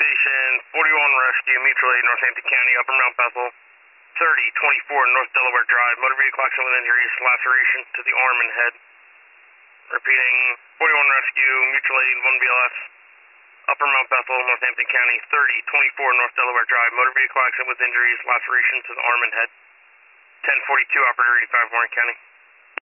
Station, 41 Rescue, mutual aid, Northampton County, Upper Mount Bethel, 3024 North Delaware Drive, motor vehicle accident with injuries, laceration to the arm and head. Repeating, 41 Rescue, mutual aid, 1BLS, Upper Mount Bethel, Northampton County, 3024 North Delaware Drive, motor vehicle accident with injuries, laceration to the arm and head. 1042, operator 85, Warren County.